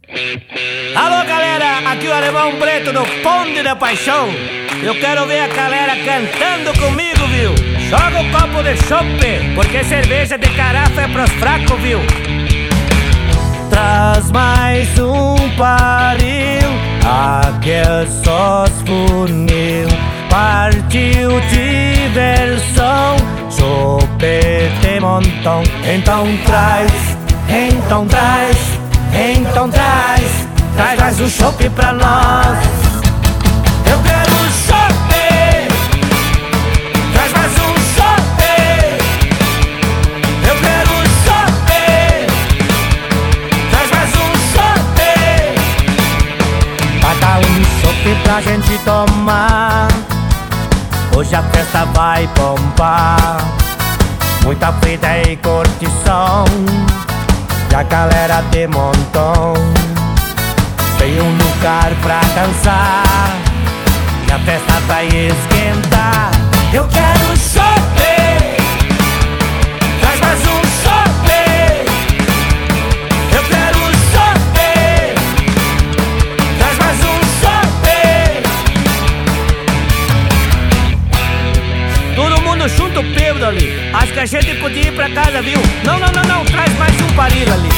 Alô galera, aqui o Alemão Preto do Ponte da Paixão. Eu quero ver a galera cantando comigo, viu? Joga o copo de chope, porque cerveja de carafa é pros fracos, viu? Traz mais um barril, aquele só funil. Partiu diversão, chope de montão. Então traz, então traz, então traz, traz o chope pra nós. Eu quero um chope, traz mais um chope. Eu quero um chope, traz mais um chope. Paga um chope pra gente tomar. Hoje a festa vai bombar. Muita frita e curtição, e a galera de montão. Tem um lugar pra dançar, e a festa vai esquentar. Eu quero um chope, traz mais um chope. Eu quero um chope, traz mais um chope. Todo mundo junto bêbado ali. Acho que a gente podia ir pra casa, viu? Não, não, não, não, traz mais um barril ali.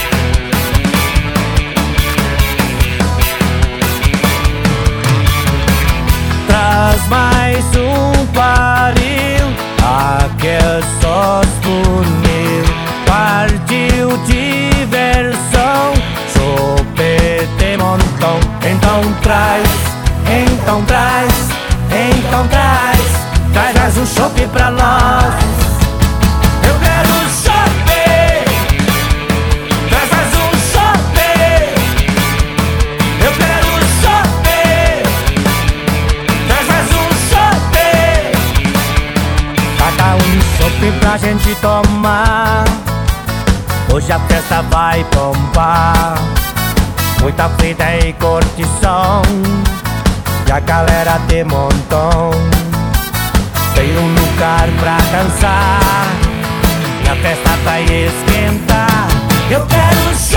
Traz mais um barril, aquele só funil. Partiu diversão, chope de montão. Então traz, então traz, então traz, traz um chope pra nós. Eu quero um chope, traz mais um chope. Eu quero um chope, traz mais um chope. Paga um chope pra gente tomar. Hoje a festa vai bombar. Muita frita e curtição, e a galera de montão. Tem um lugar pra dançar, e a festa vai esquentar. Eu quero